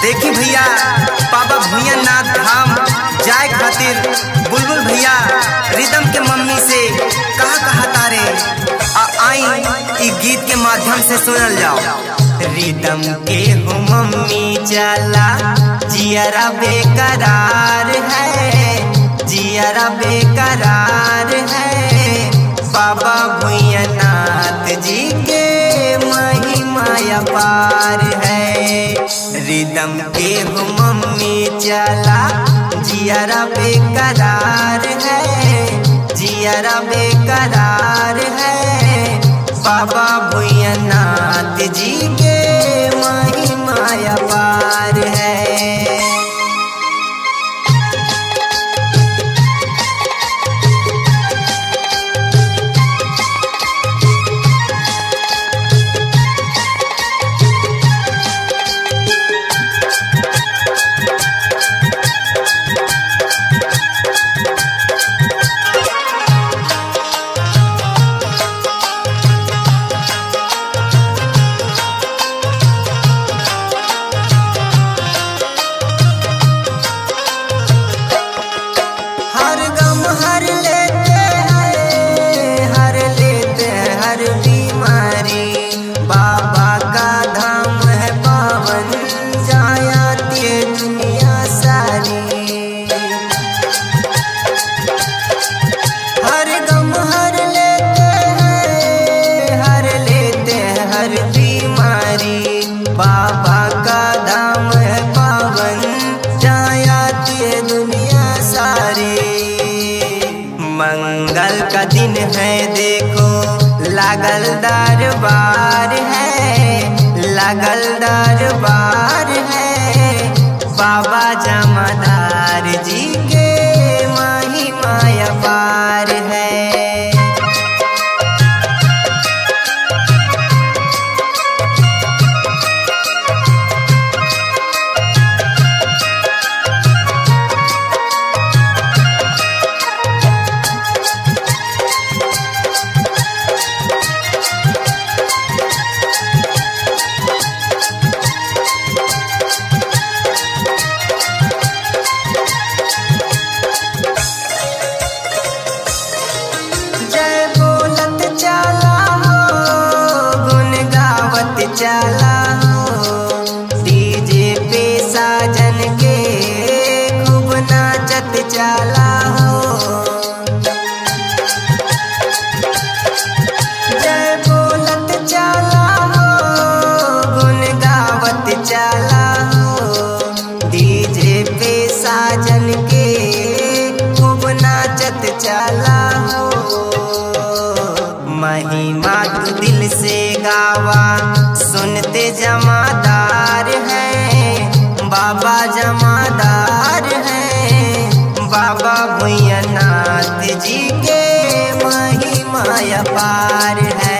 देखी भैया बाबा भूयनाथ धाम जाए खातिर बुलबुल भैया रिदम के मम्मी से कहा तारे आई ई गीत के माध्यम से सुनल जाओ। रिदम के हो मम्मी चला जियरा बेकरार है, जियरा बेकरार है। बाबा भूयनाथ जी के महिमा अपार है। रिदम के हो मम्मी चला जियरा बेकरार है, जियरा बेकरार है। बाबा भूयनाथ जी के महिमा अपार है। बाबा का धाम है पावन, जायाती है दुनिया सारी। मंगल का दिन है देखो लागल दरबार है, लागल दरबार है। बाबा जमादार जी के महिमा अपार है। चला हो डीजे पे साजन के खूब नाचत चला हो। जय बोलत चला हो गुन गावत चला हो। डीजे पे साजन के खूब नाचत चला हो। महिमा तू दिल से गावा सुनते जमादार हैं, बाबा जमादार हैं। बाबा भूयनाथ जी के महिमा अपार है।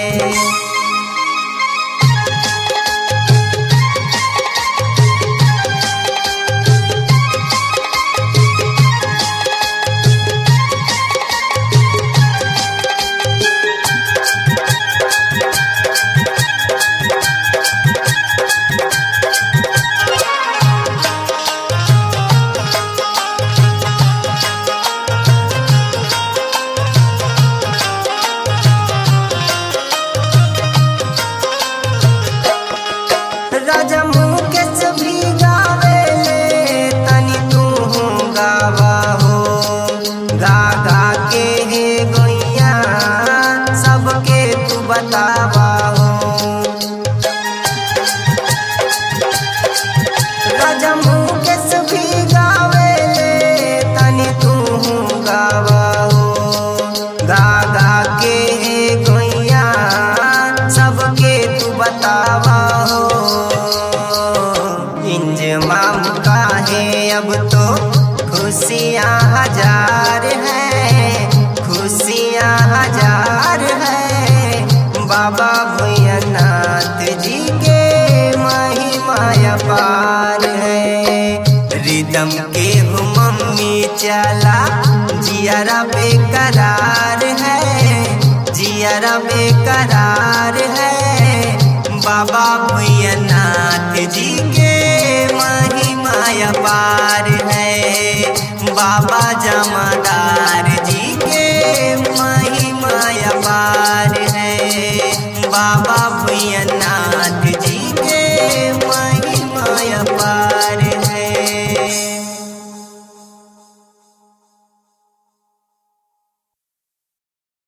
राजा मुकेश भी गावे ले तनी तू गावा हो। गा गा के हे गोइया सबके तू बतावा हो। राजा मुकेश भी गावे ले तनी तू गावा हो। गा गा के हे गोइया सबके तू बतावा हो। इंजमाम का है अब तो खुशियाँ हजार हैं, खुशियाँ हजार हैं। बाबा भूयनाथ जी के महिमा अपार है। रिदम के हो मम्मी चला जियरा बेकरार है, जियरा बेकरार है। बाबा भूयनाथ जी के दरबार है, बाबा जमा